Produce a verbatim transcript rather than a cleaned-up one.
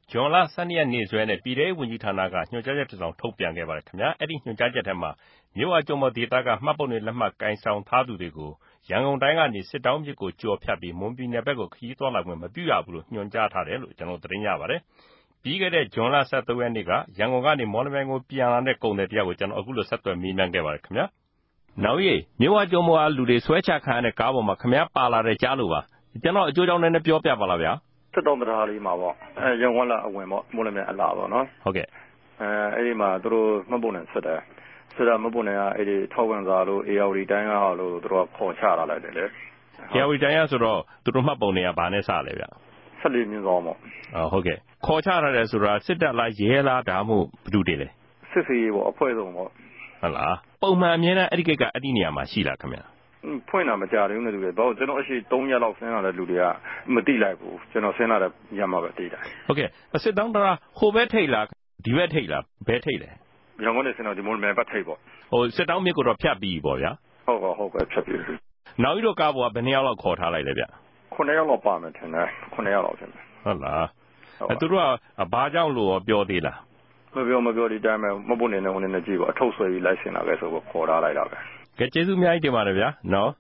ဂျွန်လဆန်းရက်နေ့စွဲနဲ့ပြည်ထောင်စုဝန်ကြီးဌာနကညွှန်ကြားချက်တစ်စောင်ထုတ်ပြန်ခဲ့ပါတယ်ခင်ဗျာအဲ့ဒီညွှန်ကြားချက်ထဲမှာမြို့အကျုံးမဒေသကမှတ်ပုံတွေလက်မှတ်ကင်ဆောင်ထားသူတွေကိုရန်ကုန်တိုင်းကနေစစ်တောင်းမြစ်ကိုကြော်ဖြတ်ပြီးမွန်ပြည်နယ်ဘက်ကိုခရီးသွားလာခွင့်မပြုရဘူးလို့ညွှန်ကြားထားတယ်လို့ကျွန်တော်သတင်းရပါတယ်ပြီးခဲ့တဲ့ဂျွန်လဆယ့်သုံးရက်နေ့ကရန်ကုန်ကနေမော်လမြိုင်ကိုပြန်လာတဲ့ကုန်သည်တယောက်ကိုကျွန်တော်အခုလိုဆက်သွယ်မေးမြန်းခဲ့ပါတယ်ခင်ဗျာနောက်ရီမြို့အကျုံးမကလူတွေဆွဲချခံရတဲ့ကားပေါ်မှာခင်ဗျာပါလာတဲ့ကြားလို့ပါကျွန်တော်အကျိုးကြောင့်လည်းပြောပြပါလားဗျာစစ်တောင်းတရားလေးမှာပေါ့အဲရန်ကုန်လာအဝင်ပေါ့မော်လမြိုင်အလားပေါ့နော်ဟုတ်ကဲ့အဲအဲ့ဒီမှာသူတို့မှတ်ပုံနဲ့ဆက်တယ်ဆက်တာမှတ်ပုံနဲ့ကအဲ့ဒီထောက်ဝင်စာလို့ A R D တိုင်းကလို့သူတို့ခေါ်ချလာလိုက်တယ်လေ A R D တိုင်းကဆိုတော့သူတို့မှတ်ပုံတွေကဘာနဲ့စလဲဗျဆက်လေးမြင်းဆောင်ပေါ့အော်ဟုတ်ကဲ့ခေါ်ချလာတယ်ဆိုတာစစ်တပ်လားရဲလားဒါမှမဟုတ်ဘယ်သူတွေလဲစစ်စီပေါ့အဖွဲ့စုံပေါ့ဟုတ်လားပုံမှန်အမြဲတမ်းအဲ့ဒီကိက်ကအဲ့ဒီနေရာမှာရှိလားခင်ဗျာဖွင့်တာမကြတယ်နဲ့တူတယ်ဘာလို့ကျွန်တော်အရှိသုံးရက်လောက်ဆင်းလာတဲ့လူတွေကမတိလိုက်ဘူးကျွန်တော်ဆင်းလာတဲ့ညမှာပဲတိတယ်ဟုတ်ကဲ့စစ်တောင်းတရားဟိုဘက်ထိတ်လားဒီဘက်ထိတ်လားဘယ်ထိတ်လဲရန်ကုန်နဲ့ဆင်းတော့ဒီမော်လမြိုင်ဘက်ထိတ်ပေါ့ဟိုစစ်တောင်းမြစ်ကိုတော့ဖြတ်ပြီးပေါ့ဗျာဟုတ်ပါဟုတ်ကဲ့ဖြတ်ပြီးနောက်ပြီးတော့ကားပေါ်ကဘယ်နှစ်ယောက်လောက်ခေါ်ထားလိုက်လဲဗျခုနှစ်ယောက်လောက်ပါမယ်ထင်တယ်ခုနှစ်ယောက်လောက်ထင်တယ်ဟုတ်လားအဲသူတို့ကဘာကြောင့်လို့ပြောသေးလားမပြောမပြောဒီတိုင်းပဲမပုတ်နေနေဝင်နေကြည့်ပေါ့အထုပ်ဆွဲပြီးလိုက်ဆင်လာခဲ့ဆိုတော့ခေါ်ထားလိုက်တာပဲကဲကျေးဇူးအများကြီးတင်ပါတယ်ဗျာနော်